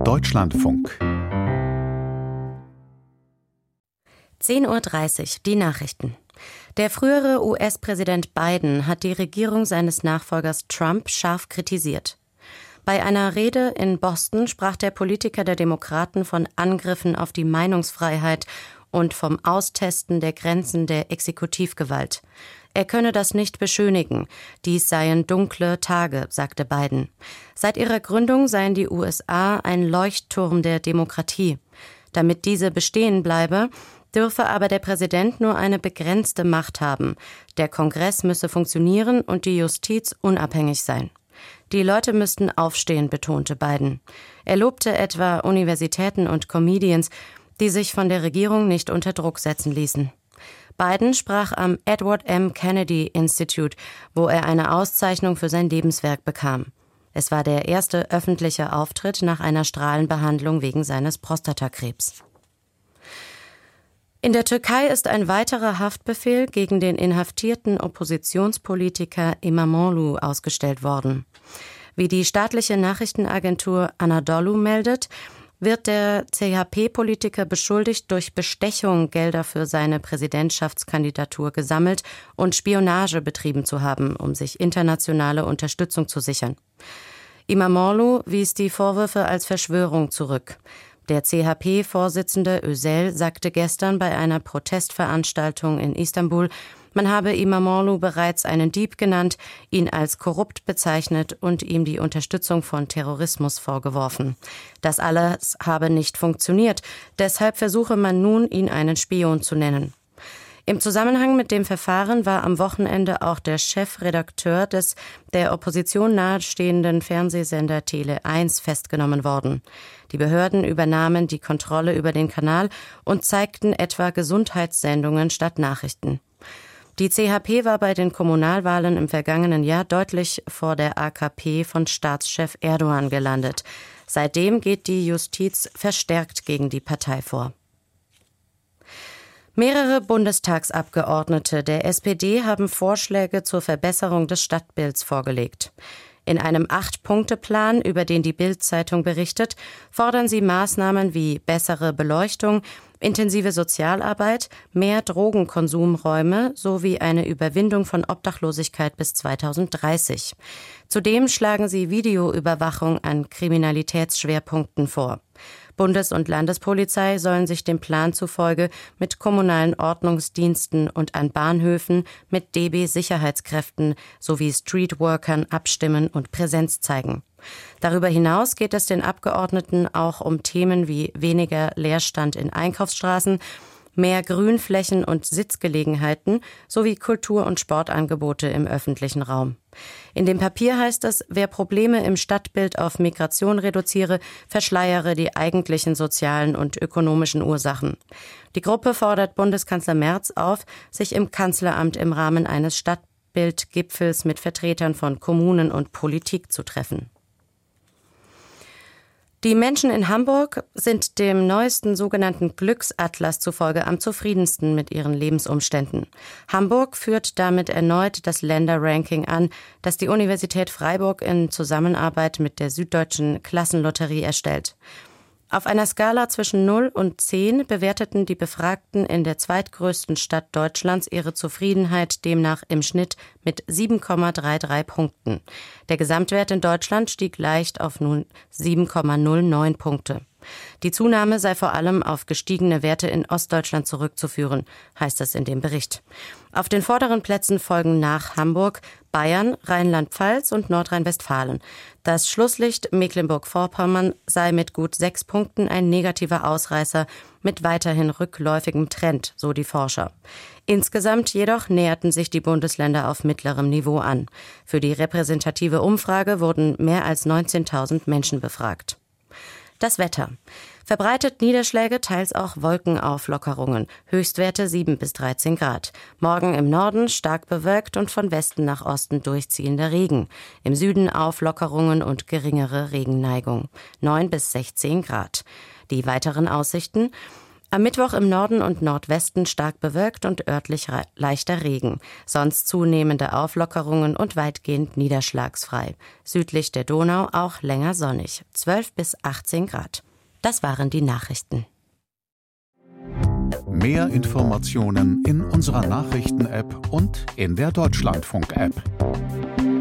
Deutschlandfunk 10:30 Uhr, die Nachrichten. Der frühere US-Präsident Biden hat die Regierung seines Nachfolgers Trump scharf kritisiert. Bei einer Rede in Boston sprach der Politiker der Demokraten von Angriffen auf die Meinungsfreiheit und vom Austesten der Grenzen der Exekutivgewalt. Er könne das nicht beschönigen. Dies seien dunkle Tage, sagte Biden. Seit ihrer Gründung seien die USA ein Leuchtturm der Demokratie. Damit diese bestehen bleibe, dürfe aber der Präsident nur eine begrenzte Macht haben. Der Kongress müsse funktionieren und die Justiz unabhängig sein. Die Leute müssten aufstehen, betonte Biden. Er lobte etwa Universitäten und Comedians, die sich von der Regierung nicht unter Druck setzen ließen. Biden sprach am Edward M. Kennedy Institute, wo er eine Auszeichnung für sein Lebenswerk bekam. Es war der erste öffentliche Auftritt nach einer Strahlenbehandlung wegen seines Prostatakrebs. In der Türkei ist ein weiterer Haftbefehl gegen den inhaftierten Oppositionspolitiker İmamoğlu ausgestellt worden. Wie die staatliche Nachrichtenagentur Anadolu meldet, wird der CHP-Politiker beschuldigt, durch Bestechung Gelder für seine Präsidentschaftskandidatur gesammelt und Spionage betrieben zu haben, um sich internationale Unterstützung zu sichern. İmamoğlu wies die Vorwürfe als Verschwörung zurück. Der CHP-Vorsitzende Özel sagte gestern bei einer Protestveranstaltung in Istanbul, man habe İmamoğlu bereits einen Dieb genannt, ihn als korrupt bezeichnet und ihm die Unterstützung von Terrorismus vorgeworfen. Das alles habe nicht funktioniert, deshalb versuche man nun, ihn einen Spion zu nennen. Im Zusammenhang mit dem Verfahren war am Wochenende auch der Chefredakteur des der Opposition nahestehenden Fernsehsender Tele1 festgenommen worden. Die Behörden übernahmen die Kontrolle über den Kanal und zeigten etwa Gesundheitssendungen statt Nachrichten. Die CHP war bei den Kommunalwahlen im vergangenen Jahr deutlich vor der AKP von Staatschef Erdogan gelandet. Seitdem geht die Justiz verstärkt gegen die Partei vor. Mehrere Bundestagsabgeordnete der SPD haben Vorschläge zur Verbesserung des Stadtbilds vorgelegt. In einem 8-Punkte-Plan, über den die Bild-Zeitung berichtet, fordern sie Maßnahmen wie bessere Beleuchtung, intensive Sozialarbeit, mehr Drogenkonsumräume sowie eine Überwindung von Obdachlosigkeit bis 2030. Zudem schlagen sie Videoüberwachung an Kriminalitätsschwerpunkten vor. Bundes- und Landespolizei sollen sich dem Plan zufolge mit kommunalen Ordnungsdiensten und an Bahnhöfen mit DB-Sicherheitskräften sowie Streetworkern abstimmen und Präsenz zeigen. Darüber hinaus geht es den Abgeordneten auch um Themen wie weniger Leerstand in Einkaufsstraßen, mehr Grünflächen und Sitzgelegenheiten sowie Kultur- und Sportangebote im öffentlichen Raum. In dem Papier heißt es, wer Probleme im Stadtbild auf Migration reduziere, verschleiere die eigentlichen sozialen und ökonomischen Ursachen. Die Gruppe fordert Bundeskanzler Merz auf, sich im Kanzleramt im Rahmen eines Stadtbildgipfels mit Vertretern von Kommunen und Politik zu treffen. Die Menschen in Hamburg sind dem neuesten sogenannten Glücksatlas zufolge am zufriedensten mit ihren Lebensumständen. Hamburg führt damit erneut das Länderranking an, das die Universität Freiburg in Zusammenarbeit mit der Süddeutschen Klassenlotterie erstellt. Auf einer Skala zwischen 0 und 10 bewerteten die Befragten in der zweitgrößten Stadt Deutschlands ihre Zufriedenheit demnach im Schnitt mit 7,33 Punkten. Der Gesamtwert in Deutschland stieg leicht auf nun 7,09 Punkte. Die Zunahme sei vor allem auf gestiegene Werte in Ostdeutschland zurückzuführen, heißt es in dem Bericht. Auf den vorderen Plätzen folgen nach Hamburg Bayern, Rheinland-Pfalz und Nordrhein-Westfalen. Das Schlusslicht Mecklenburg-Vorpommern sei mit gut 6 Punkten ein negativer Ausreißer mit weiterhin rückläufigem Trend, so die Forscher. Insgesamt jedoch näherten sich die Bundesländer auf mittlerem Niveau an. Für die repräsentative Umfrage wurden mehr als 19.000 Menschen befragt. Das Wetter. Verbreitet Niederschläge, teils auch Wolkenauflockerungen. Höchstwerte 7 bis 13 Grad. Morgen im Norden stark bewölkt und von Westen nach Osten durchziehender Regen. Im Süden Auflockerungen und geringere Regenneigung. 9 bis 16 Grad. Die weiteren Aussichten. Am Mittwoch im Norden und Nordwesten stark bewölkt und örtlich leichter Regen. Sonst zunehmende Auflockerungen und weitgehend niederschlagsfrei. Südlich der Donau auch länger sonnig. 12 bis 18 Grad. Das waren die Nachrichten. Mehr Informationen in unserer Nachrichten-App und in der Deutschlandfunk-App.